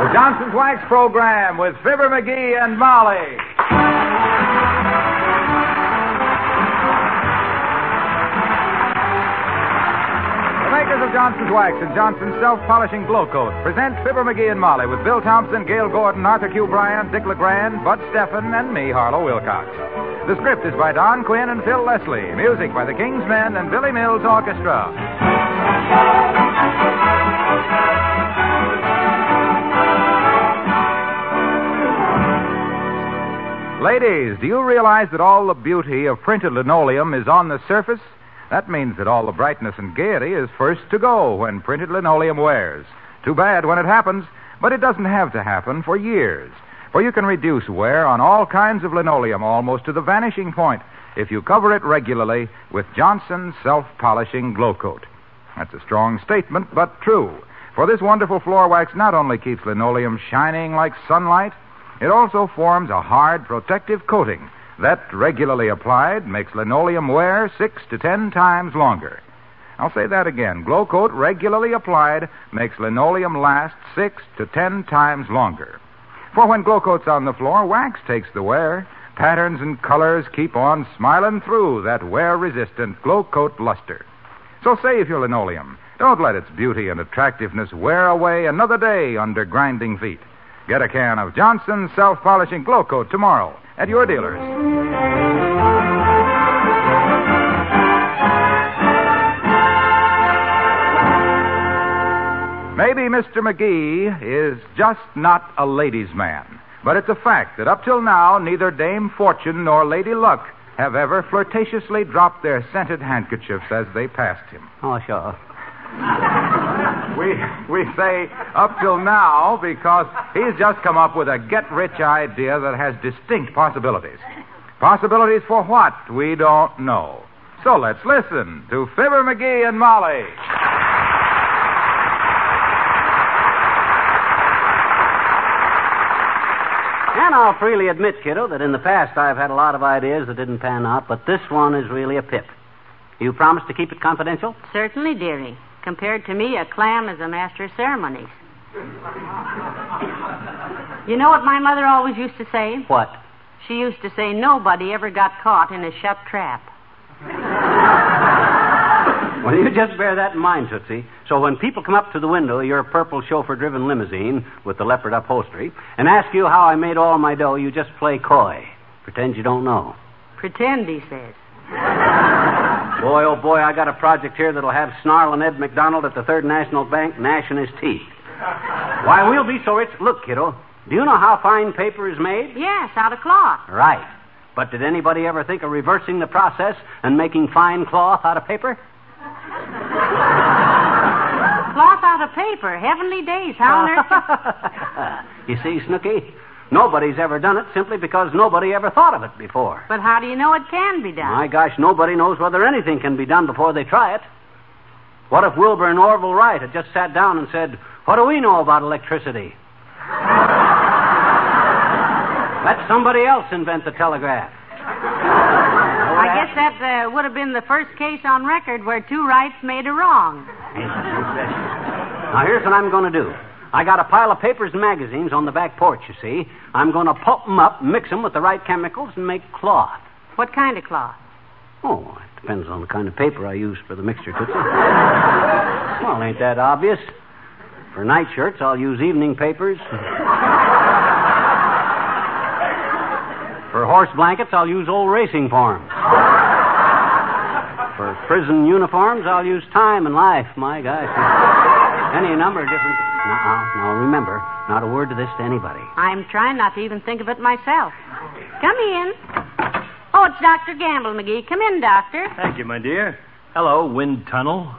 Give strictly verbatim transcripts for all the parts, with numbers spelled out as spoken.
The Johnson's Wax Program with Fibber McGee and Molly. The makers of Johnson's Wax and Johnson's Self-Polishing Glow Coat present Fibber McGee and Molly with Bill Thompson, Gail Gordon, Arthur Q. Bryant, Dick LeGrand, Bud Steffen, and me, Harlow Wilcox. The script is by Don Quinn and Phil Leslie. Music by the King's Men and Billy Mills Orchestra. Ladies, do you realize that all the beauty of printed linoleum is on the surface? That means that all the brightness and gaiety is first to go when printed linoleum wears. Too bad when it happens, but it doesn't have to happen for years. For you can reduce wear on all kinds of linoleum almost to the vanishing point if you cover it regularly with Johnson's Self-Polishing Glow Coat. That's a strong statement, but true. For this wonderful floor wax not only keeps linoleum shining like sunlight, it also forms a hard protective coating that, regularly applied, makes linoleum wear six to ten times longer. I'll say that again. Glow Coat, regularly applied, makes linoleum last six to ten times longer. For when Glow Coat's on the floor, wax takes the wear. Patterns and colors keep on smiling through that wear-resistant Glow Coat luster. So save your linoleum. Don't let its beauty and attractiveness wear away another day under grinding feet. Get a can of Johnson's Self-Polishing Glow Coat tomorrow at your dealers. Maybe Mister McGee is just not a ladies' man, but it's a fact that up till now, neither Dame Fortune nor Lady Luck have ever flirtatiously dropped their scented handkerchiefs as they passed him. Oh, sure. We we say up till now because he's just come up with a get-rich idea that has distinct possibilities. Possibilities for what? We don't know. So let's listen to Fibber McGee and Molly. And I'll freely admit, kiddo, that in the past I've had a lot of ideas that didn't pan out, but this one is really a pip. You promise to keep it confidential? Certainly, dearie. Compared to me, a clam is a master of ceremonies. You know what my mother always used to say? What? She used to say nobody ever got caught in a shut trap. Well, you just bear that in mind, Tootsie. So when people come up to the window of your purple chauffeur-driven limousine with the leopard upholstery and ask you how I made all my dough, you just play coy. Pretend you don't know. Pretend, he says. Boy, oh boy, I got a project here that'll have Snarlin' Ed McDonald at the Third National Bank gnashing his teeth. Why, we'll be so rich. Look, kiddo, do you know how fine paper is made? Yes, out of cloth. Right. But did anybody ever think of reversing the process and making fine cloth out of paper? Cloth out of paper. Heavenly days. How on earth? You see, Snooky? Nobody's ever done it simply because nobody ever thought of it before. But how do you know it can be done? My gosh, nobody knows whether anything can be done before they try it. What if Wilbur and Orville Wright had just sat down and said, what do we know about electricity? Let somebody else invent the telegraph. I guess that uh, would have been the first case on record where two rights made a wrong. Now, here's what I'm going to do. I got a pile of papers and magazines on the back porch, you see. I'm going to pulp them up, mix them with the right chemicals, and make cloth. What kind of cloth? Oh, it depends on the kind of paper I use for the mixture, Tootsie. Well, ain't that obvious? For nightshirts, I'll use evening papers. For horse blankets, I'll use old racing forms. For prison uniforms, I'll use Time and Life. My gosh. Any number of different... Now, now, remember, not a word to this to anybody. I'm trying not to even think of it myself. Come in. Oh, it's Doctor Gamble, McGee. Come in, Doctor. Thank you, my dear. Hello, wind tunnel.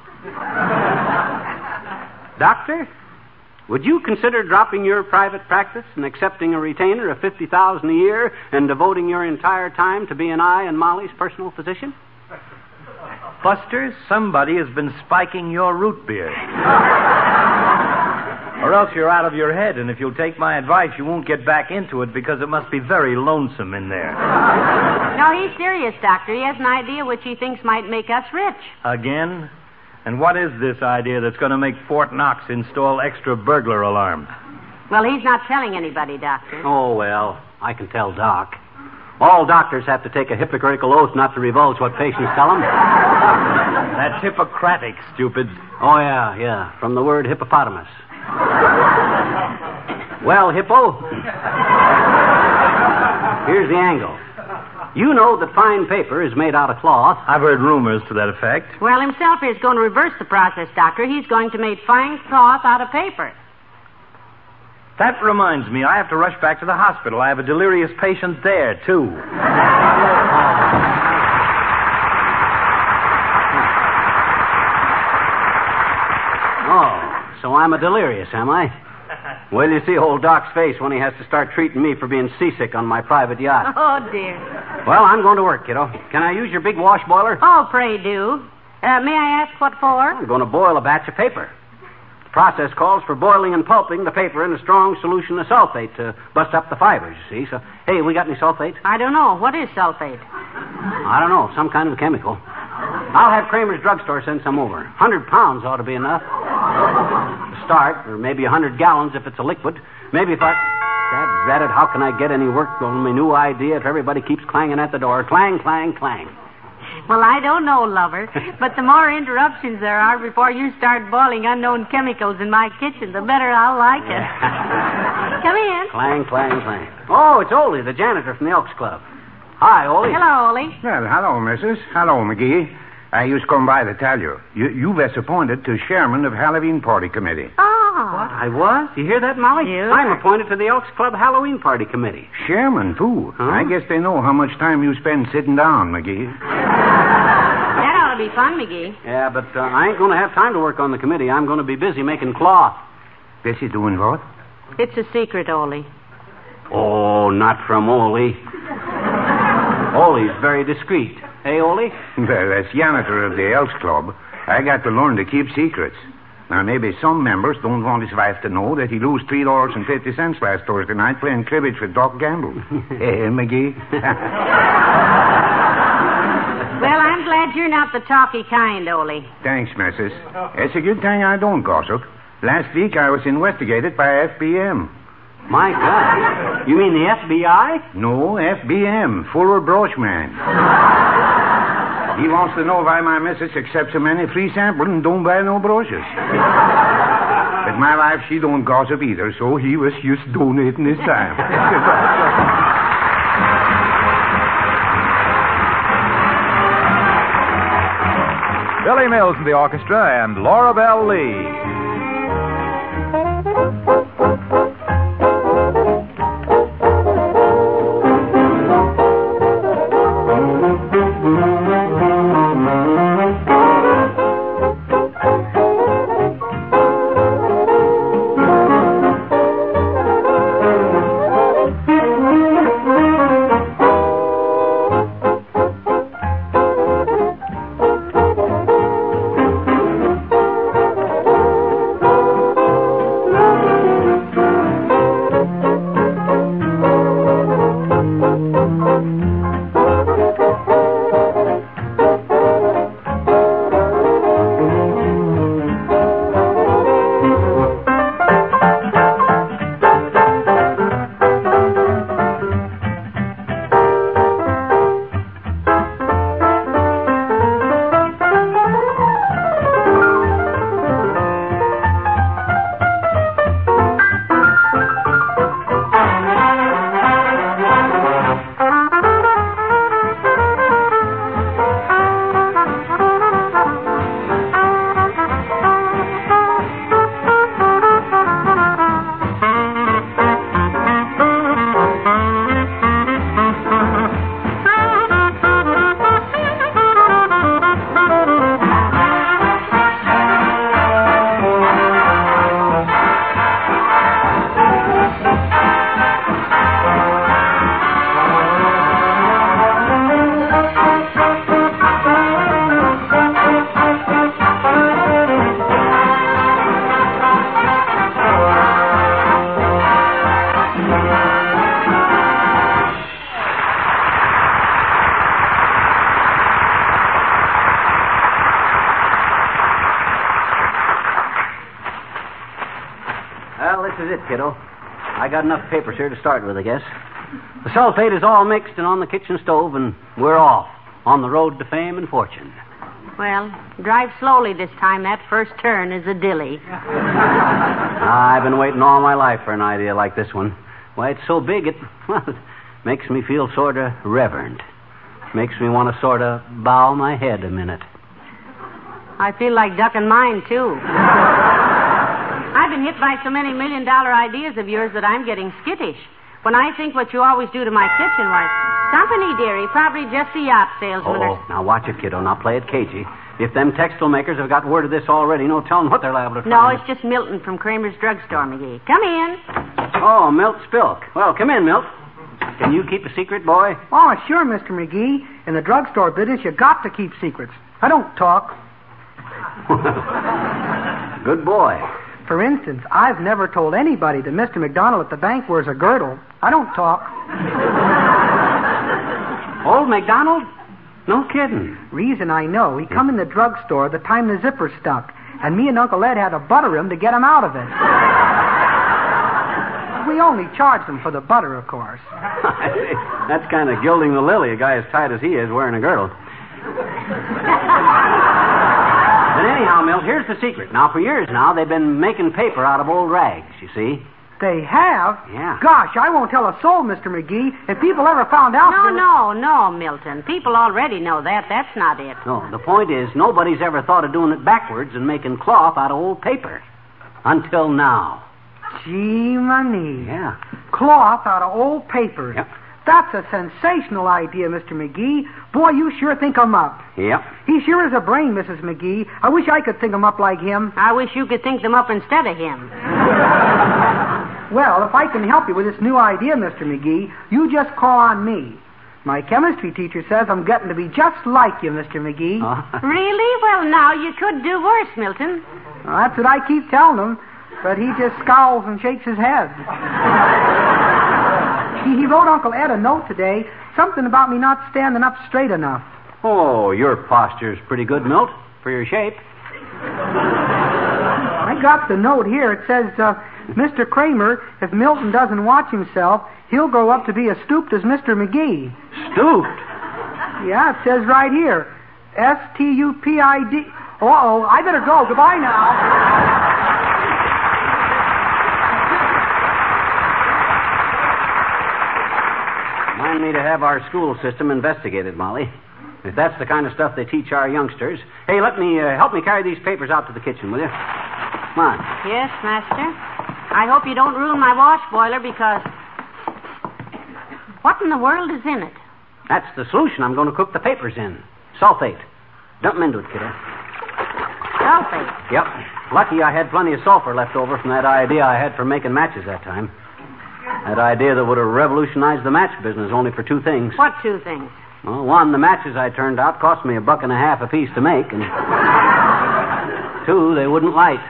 Doctor, would you consider dropping your private practice and accepting a retainer of fifty thousand dollars a year and devoting your entire time to being I and Molly's personal physician? Buster, somebody has been spiking your root beer. Or else you're out of your head, and if you'll take my advice, you won't get back into it because it must be very lonesome in there. No, he's serious, Doctor. He has an idea which he thinks might make us rich. Again? And what is this idea that's going to make Fort Knox install extra burglar alarms? Well, he's not telling anybody, Doctor. Oh, well, I can tell Doc. All doctors have to take a hypocritical oath not to divulge what patients tell them. That's Hippocratic, stupid. Oh, yeah, yeah, from the word hippopotamus. Well, Hippo, here's the angle. You know that fine paper is made out of cloth. I've heard rumors to that effect. Well, himself is going to reverse the process, Doctor. He's going to make fine cloth out of paper. That reminds me, I have to rush back to the hospital. I have a delirious patient there, too. Oh, so I'm a delirious, am I? Well, you see old Doc's face when he has to start treating me for being seasick on my private yacht. Oh, dear. Well, I'm going to work, kiddo. Can I use your big wash boiler? Oh, pray do. Uh, may I ask what for? I'm going to boil a batch of paper. The process calls for boiling and pulping the paper in a strong solution of sulfate to bust up the fibers, you see. So, hey, we got any sulfate? I don't know. What is sulfate? I don't know. Some kind of chemical. I'll have Kramer's drugstore send some over. A hundred pounds ought to be enough. To start, or maybe a hundred gallons if it's a liquid. Maybe if I... Dad rat it, how can I get any work on my new idea if everybody keeps clanging at the door? Clang, clang, clang. Well, I don't know, lover, but the more interruptions there are before you start boiling unknown chemicals in my kitchen, the better I'll like it. Come in. Clang, clang, clang. Oh, it's Ole, the janitor from the Elks Club. Hi, Ole. Hello, Ole. Well, hello, missus. Hello, McGee. I used to come by to tell you. You, you was appointed to chairman of Halloween Party Committee. Oh. What? I was? You hear that, Molly? You? I'm appointed to the Elks Club Halloween Party Committee. Chairman, too. Huh? I guess they know how much time you spend sitting down, McGee. That ought to be fun, McGee. Yeah, but uh, I ain't going to have time to work on the committee. I'm going to be busy making cloth. Busy doing what? It's a secret, Ole. Oh, not from Ole. Ole's very discreet. Hey, Ole? Well, as janitor of the Elks Club, I got to learn to keep secrets. Now, maybe some members don't want his wife to know that he lost three dollars and fifty cents last Thursday night playing cribbage with Doc Gamble. Hey, McGee? Well, I'm glad you're not the talky kind, Ole. Thanks, missus. It's a good thing I don't gossip. Last week I was investigated by F B M. My God. You mean the F B I? No, F B M, Fuller Brochman. He wants to know why my missus accepts so many free samples and don't buy no brochures. But my wife, she don't gossip either, so he was just donating his time. Billy Mills in the orchestra and Laura Bell Lee. Well, this is it, kiddo. I got enough papers here to start with, I guess. The sulfate is all mixed and on the kitchen stove, and we're off on the road to fame and fortune. Well, drive slowly this time. That first turn is a dilly. I've been waiting all my life for an idea like this one. Why, it's so big, it, well, it makes me feel sort of reverent. Makes me want to sort of bow my head a minute. I feel like ducking mine, too. I've been hit by so many million-dollar ideas of yours that I'm getting skittish. When I think what you always do to my kitchen, why, company, dearie, probably just a yacht salesman. Oh, or... now watch it, kiddo. Now play it cagey. If them textile makers have got word of this already, no telling what they're liable to find. No, it's just Milton from Kramer's Drugstore, McGee. Come in. Oh, Milt Spilk. Well, come in, Milt. Can you keep a secret, boy? Oh, sure, Mister McGee. In the drugstore business, you got to keep secrets. I don't talk. Good boy. For instance, I've never told anybody that Mister McDonald at the bank wears a girdle. I don't talk. Old McDonald? No kidding. Reason I know, he come in the drugstore the time the zipper stuck, and me and Uncle Ed had to butter him to get him out of it. We only charged him for the butter, of course. That's kind of gilding the lily, a guy as tight as he is wearing a girdle. But anyhow, Milt, here's the secret. Now, for years now, they've been making paper out of old rags, you see. They have? Yeah. Gosh, I won't tell a soul, Mister McGee. If people ever found out... No, that... no, no, Milton. People already know that. That's not it. No, the point is, nobody's ever thought of doing it backwards and making cloth out of old paper. Until now. Gee, money. Yeah. Cloth out of old paper. Yep. That's a sensational idea, Mister McGee. Boy, you sure think 'em up. Yep. He sure is a brain, Missus McGee. I wish I could think 'em up like him. I wish you could think them up instead of him. Well, if I can help you with this new idea, Mister McGee, you just call on me. My chemistry teacher says I'm getting to be just like you, Mister McGee. Uh, Really? Well, now, you could do worse, Milton. Well, that's what I keep telling him, but he just scowls and shakes his head. he, he wrote Uncle Ed a note today, something about me not standing up straight enough. oh, your posture's pretty good, Milt, for your shape. I got the note here. It says, uh, Mister Kramer, if Milton doesn't watch himself, he'll grow up to be as stooped as Mister McGee. Stooped? Yeah, it says right here. S T U P I D. Uh-oh, I better go. Goodbye now. Mind me to have our school system investigated, Molly. If that's the kind of stuff they teach our youngsters. Hey, let me, uh, help me carry these papers out to the kitchen, will you? Come on. Yes, Master. I hope you don't ruin my wash boiler because... What in the world is in it? That's the solution I'm going to cook the papers in. Sulfate. Dump them into it, kiddo. Sulfate. Yep. Lucky I had plenty of sulfur left over from that idea I had for making matches that time. That idea that would have revolutionized the match business only for two things. What two things? Well, one, the matches I turned out cost me a buck and a half a piece to make, and two, they wouldn't light.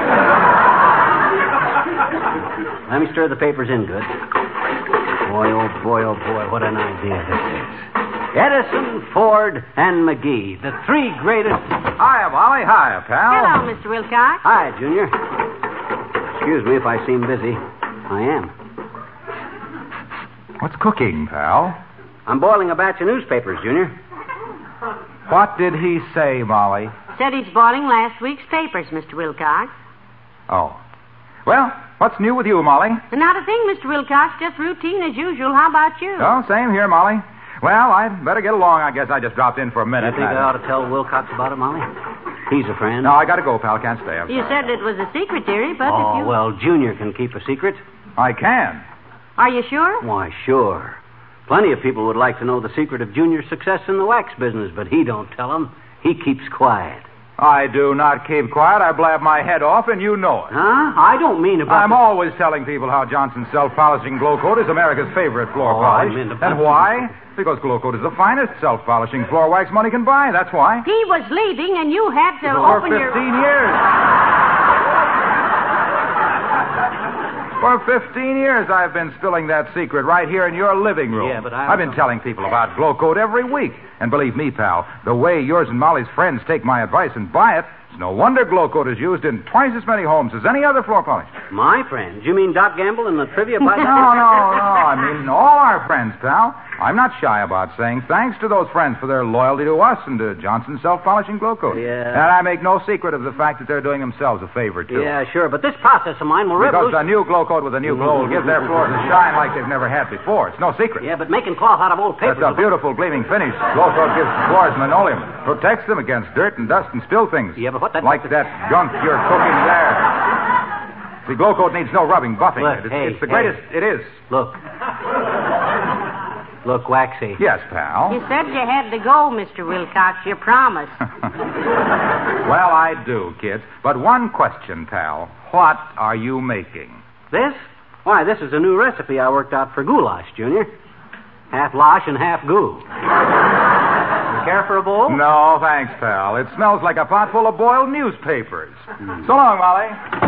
Let me stir the papers in good. Boy, oh boy, oh boy, what an idea this is. Edison, Ford, and McGee, the three greatest... Hiya, Molly. Hiya, pal. Hello, Mister Wilcox. Hi, Junior. Excuse me if I seem busy. I am. What's cooking, pal? I'm boiling a batch of newspapers, Junior. What did he say, Molly? Said he's boiling last week's papers, Mister Wilcox. Oh. Well, what's new with you, Molly? Not a thing, Mister Wilcox. Just routine as usual. How about you? Oh, same here, Molly. Well, I'd better get along. I guess I just dropped in for a minute. You think I ought to tell Wilcox about it, Molly? He's a friend. No, I gotta go, pal. Can't stay. I'm You sorry. said it was a secret, dearie, but Oh, if you... well, Junior can keep a secret. I can. Are you sure? Why, sure. Plenty of people would like to know the secret of Junior's success in the wax business, but he don't tell them. He keeps quiet. I do not keep quiet. I blab my head off, and you know it. Huh? I don't mean about... I'm the... always telling people how Johnson's self-polishing Glow Coat is America's favorite floor Oh, polish. I mean about- And why? Because Glow Coat is the finest self-polishing floor wax money can buy. That's why. He was leaving, and you had to For open your... fifteen years. For fifteen years, I've been spilling that secret right here in your living room. Yeah, but I- I've been telling people about Glow Coat every week. And believe me, pal, the way yours and Molly's friends take my advice and buy it, It's no wonder Glow Coat is used in twice as many homes as any other floor polish. My friends? You mean Doc Gamble and the trivia No, podcast? no, no. I mean all our friends, pal. I'm not shy about saying thanks to those friends for their loyalty to us and to Johnson Self-Polishing Glow Coat. Yeah. And I make no secret of the fact that they're doing themselves a favor, too. Yeah, sure, but this process of mine will Because revolutionize... the new Glow Coat with a new glow will give their floors a shine like they've never had before. It's no secret. Yeah, but making cloth out of old paper... That's a beautiful gleaming finish. Glow Coat gives floors and linoleum. Protects them against dirt and dust and spill things. Yeah, but what that... Like that gunk you're cooking there. See, Glow Coat needs no rubbing, buffing. Look, It's, hey, it's the hey. greatest... It is. Look. Look, Waxy. Yes, pal. You said you had to go, Mister Wilcox. You promised. Well, I do, kid. But one question, pal. What are you making? This? Why, this is a new recipe I worked out for goulash, Junior. Half losh and half goo. You care for a bowl? No, thanks, pal. It smells like a pot full of boiled newspapers. Mm. So long, Molly.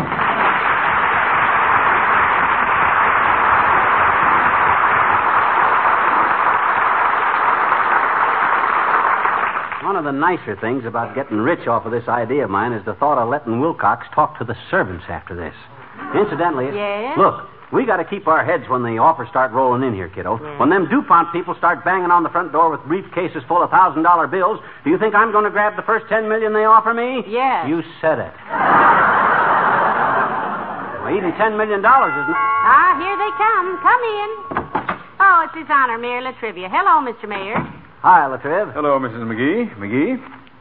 One of the nicer things about getting rich off of this idea of mine is the thought of letting Wilcox talk to the servants after this. Incidentally, Yes? look, we got to keep our heads when the offers start rolling in here, kiddo. Yes. When them DuPont people start banging on the front door with briefcases full of thousand dollar bills, do you think I'm going to grab the first ten million they offer me? Yes. You said it. Well, even ten million dollars isn't. Ah, here they come. Come in. Oh, it's His Honor, Mayor Latrivia. Hello, Mister Mayor. Hi, Latriv. Hello, Missus McGee. McGee?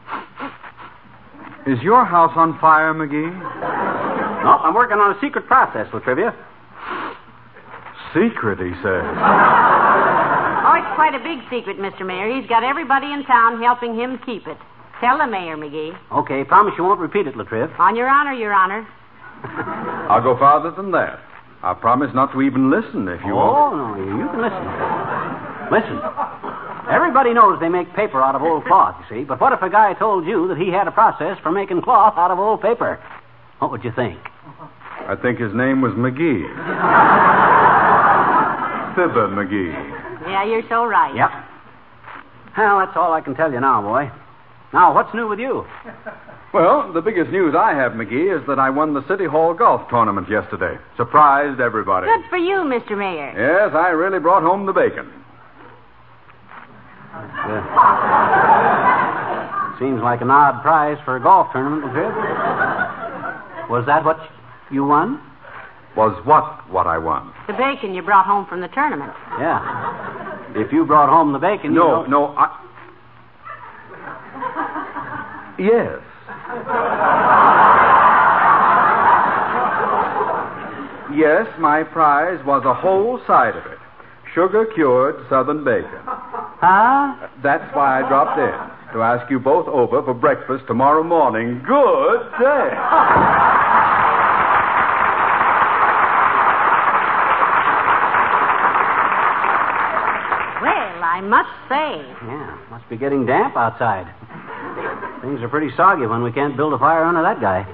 Is your house on fire, McGee? No, I'm working on a secret process, Latrivia. Secret, he says. Oh, it's quite a big secret, Mister Mayor. He's got everybody in town helping him keep it. Tell the Mayor, McGee. Okay, promise you won't repeat it, Latriv. On your honor, Your Honor. I'll go farther than that. I promise not to even listen if you oh, won't. no, you, you can listen. Listen. Everybody knows they make paper out of old cloth, you see. But what if a guy told you that he had a process for making cloth out of old paper? What would you think? I think his name was McGee. Fibber McGee. Yeah, you're so right. Yep. Well, that's all I can tell you now, boy. Now, what's new with you? Well, the biggest news I have, McGee, is that I won the City Hall golf tournament yesterday. Surprised everybody. Good for you, Mister Mayor. Yes, I really brought home the bacon. Uh, seems like an odd prize for a golf tournament, Latriv. Was that what you won? Was what what I won? The bacon you brought home from the tournament. Yeah. If you brought home the bacon, No, you know... no, I... Yes. Yes, my prize was a whole side of it. Sugar-cured Southern bacon. Huh? That's why I dropped in, to ask you both over for breakfast tomorrow morning. Good day. Well, I must say. Yeah, must be getting damp outside. Things are pretty soggy when we can't build a fire under that guy.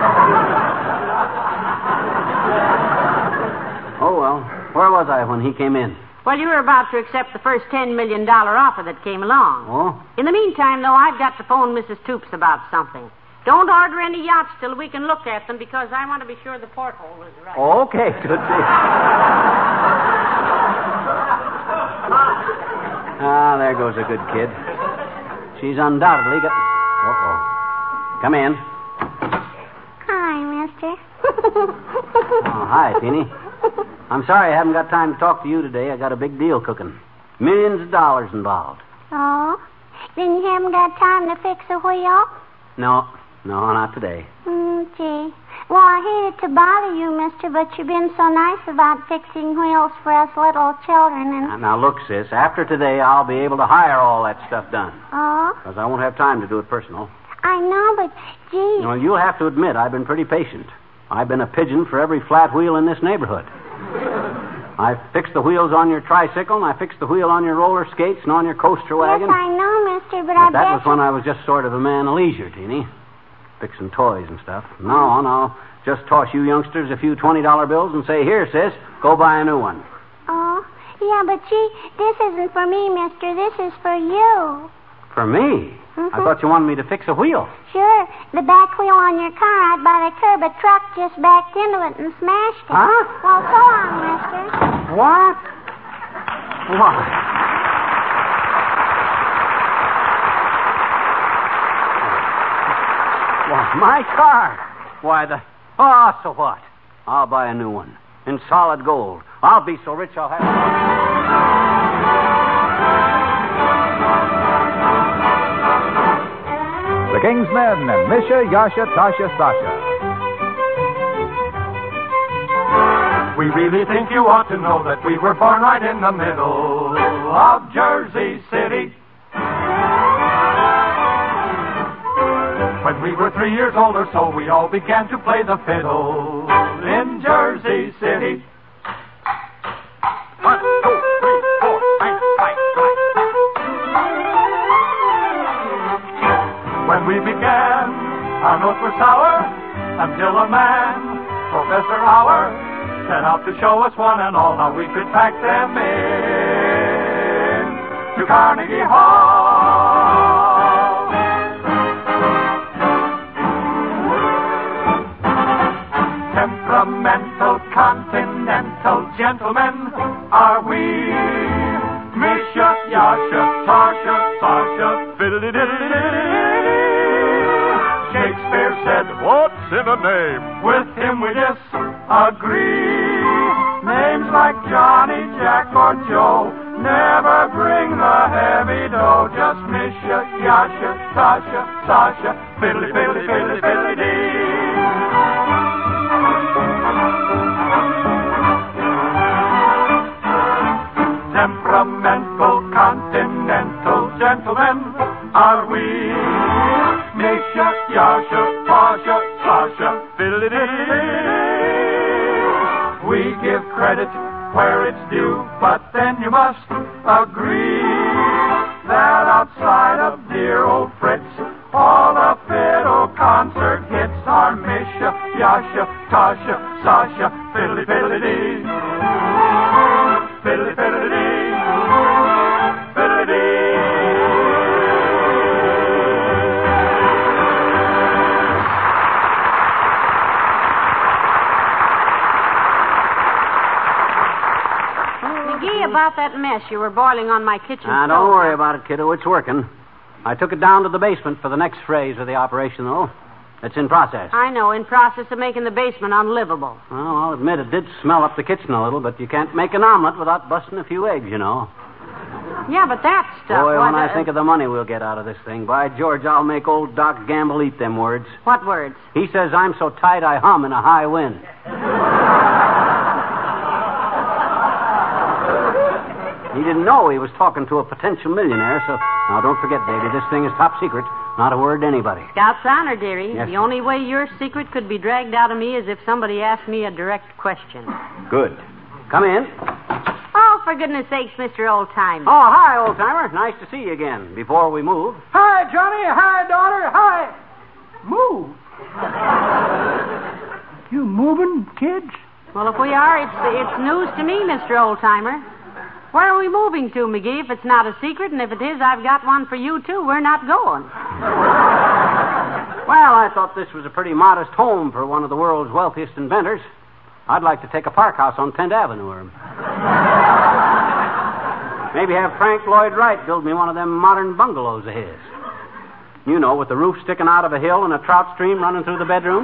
Oh, well, where was I when he came in? Well, you were about to accept the first ten million dollars offer that came along. Oh? In the meantime, though, I've got to phone Missus Toops about something. Don't order any yachts till we can look at them because I want to be sure the porthole is right. Okay, Tootsie. Ah, there goes a good kid. She's undoubtedly got... Uh-oh. Come in. Hi, mister. Oh, hi, Teeny. I'm sorry I haven't got time to talk to you today. I got a big deal cooking. Millions of dollars involved. Oh? Then you haven't got time to fix a wheel? No, no, not today. Mm, gee. Well, I hated to bother you, mister, but you've been so nice about fixing wheels for us little children and... Now, now, look, sis, after today I'll be able to hire all that stuff done. Oh? Because I won't have time to do it personal. I know, but, gee... Well, you'll have to admit I've been pretty patient. I've been a pigeon for every flat wheel in this neighborhood. I fixed the wheels on your tricycle, and I fixed the wheel on your roller skates and on your coaster wagon. Yes, I know, mister, but, But I that bet was when I was just sort of a man of leisure, Teeny. Fixing toys and stuff. No, no. Just toss you youngsters a few twenty dollar bills and say, here, sis, go buy a new one. Oh? Yeah, but, gee, this isn't for me, mister. This is for you. For me? Mm-hmm. I thought you wanted me to fix a wheel. Sure. The back wheel on your car out by the curb, a truck just backed into it and smashed it. Huh? Well, so long, mister. What? What? Why, my car. Why, the... Oh, so what? I'll buy a new one. In solid gold. I'll be so rich I'll have... The King's Men and Misha, Yasha, Tasha, Sasha. We really think you ought to know that we were born right in the middle of Jersey City. When we were three years old or so, we all began to play the fiddle in Jersey City. One, two, three, four, five, five, five. When we began, our notes were sour until a man, Professor Hauer, set out to show us one and all how we could pack them in to Carnegie Hall. Temperamental, continental gentlemen are we. Misha, Yasha, Tasha, Sasha, fiddly-diddly-diddly. Shakespeare said, "What's in a name?" With him we disagree. Names like Johnny, Jack, or Joe never bring the heavy dough. Just Misha, Yasha, Tasha, Sasha, fiddly, fiddly, fiddly, fiddly, dee. Temperamental, continental gentlemen are we. Misha, Yasha, Tasha, Sasha, fiddly-dee. We give credit where it's due, but then you must agree that outside of dear old Fritz, all the fiddle concert hits are Misha, Yasha, Tasha, Sasha, fiddly-fiddly-dee. Fiddly-fiddly-dee. Fiddly-dee. McGee, about that mess you were boiling on my kitchen Ah, stove. don't worry about it, kiddo. It's working. I took it down to the basement for the next phase of the operation, though. It's in process. I know, in process of making the basement unlivable. Well, I'll admit it did smell up the kitchen a little, but you can't make an omelet without busting a few eggs, you know. Yeah, but that stuff... Boy, what, when I uh, think of the money we'll get out of this thing, by George, I'll make old Doc Gamble eat them words. What words? He says I'm so tight I hum in a high wind. He didn't know he was talking to a potential millionaire, so... Now, don't forget, baby, this thing is top secret. Not a word to anybody. Scout's honor, dearie. Yes, the sir. only way your secret could be dragged out of me is if somebody asked me a direct question. Good. Come in. Oh, for goodness sakes, Mister Oldtimer. Oh, hi, old-timer. Nice to see you again. Before we move... Hi, Johnny. Hi, daughter. Hi. Move. You moving, kids? Well, if we are, it's it's news to me, Mister Oldtimer. Where are we moving to, McGee, if it's not a secret? And if it is, I've got one for you, too. We're not going. Well, I thought this was a pretty modest home for one of the world's wealthiest inventors. I'd like to take a park house on tenth Avenue or maybe have Frank Lloyd Wright build me one of them modern bungalows of his. You know, with the roof sticking out of a hill and a trout stream running through the bedroom.